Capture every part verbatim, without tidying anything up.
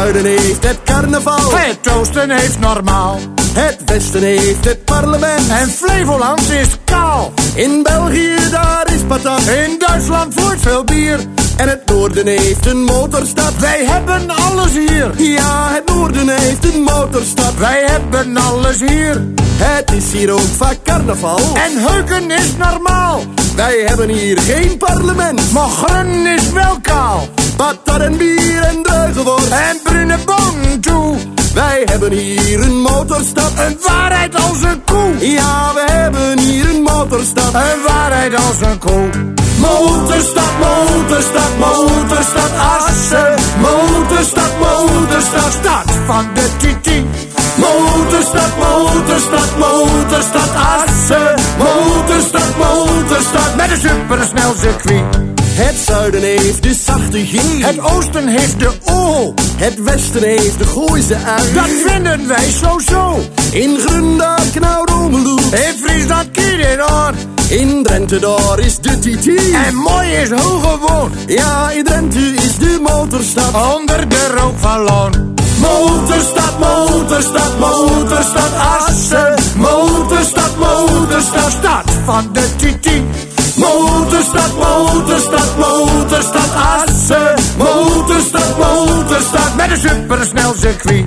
zuiden heeft het carnaval. Het oosten heeft normaal. Het westen heeft het parlement. En Flevoland is kaal. In België daar is patat. In Duitsland vloeit veel bier. En het noorden heeft een motorstad. Wij hebben alles hier. Ja, het noorden heeft een motorstad. Wij hebben alles hier. Het is hier ook vaak carnaval. En heuken is normaal. Wij hebben hier geen parlement. Maar Grun is wel kaal. Patat en bier en druigenworst. En bruine bonen toe. Wij hebben hier een motorstad. Een waarheid als een koe. Ja, we hebben hier een motorstad. Een waarheid als een koe. Motorstad, motorstad, motorstad Assen. Motorstad, motorstad, Stad van de Titi. Motorstad, motorstad, motorstad Assen. Motorstad, motorstad Met een supersnel circuit. Het zuiden heeft de zachte G. Het oosten heeft de O. Het westen heeft de Gooise ui. Dat vinden wij zo-zo. In Grunda knauwt Omeloe. In Friesland kiet het aan. In Drenthe daar is de T T. En mooi is hoe gewoon. Ja, in Drenthe is de motorstad. Onder de rook van Loon. Motorstad, motorstad, motorstad Assen. Motorstad, motorstad, Stad van de Titi. Motorstad, motorstad, motorstad Assen. Motorstad, motorstad Met een supersnel circuit.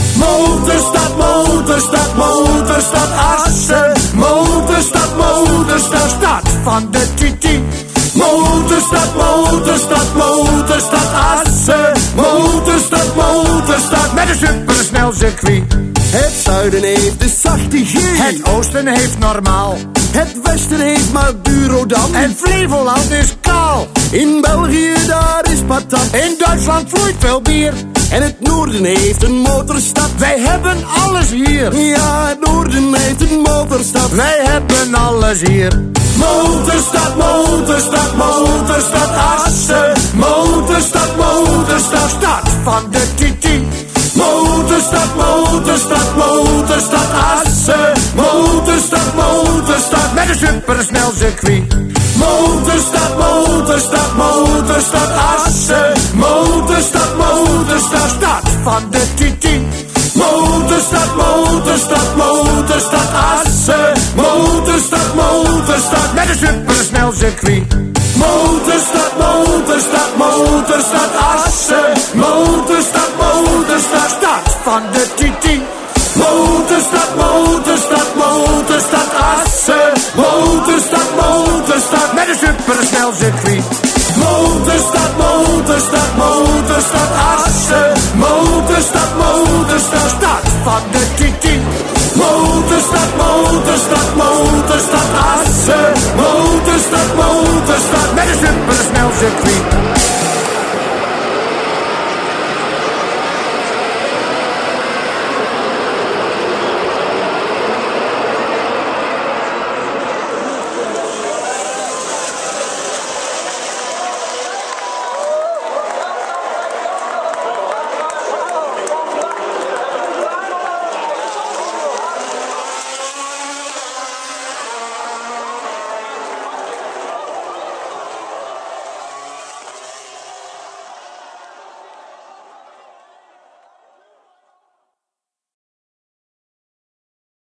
Motorstad, motorstad, motorstad Assen. Motorstad, motorstad Stad van de Titi. Motorstad, motorstad, motorstad Assen. Motorstad, motorstad Met een supersnel circuit. Het zuiden heeft de zachte G. Het oosten heeft normaal. Het westen heeft Madurodam. En Flevoland is kaal. In België daar is patat. In Duitsland vloeit veel bier. En het noorden heeft een motorstad. Wij hebben alles hier. Ja, het noorden heeft een motorstad. Wij hebben alles hier. Motorstad, motorstad, motorstad Assen. Motorstad, motorstad, Stad van de Titi. Motorstad, motorstad, motorstad Assen. Motorstad, motorstad Met een supersnel circuit. Motorstad, motorstad, motorstad Assen. Motorstad, motorstad Stad van de Titi. Motorstad, motorstad, motorstad Assen. Motorstad, motorstad Met een supersnel circuit. Motorstad, motorstad, motorstad Assen. Motorstad, motorstad Stad van de Titi. Motorstad, motorstad, motorstad Assen. Motorstad, motorstad Met een supersnel circuit. Motorstad, motorstad, motorstad Assen. Motorstad, motorstad Stad van de Titi. Motorstad, motorstad, motorstad Assen.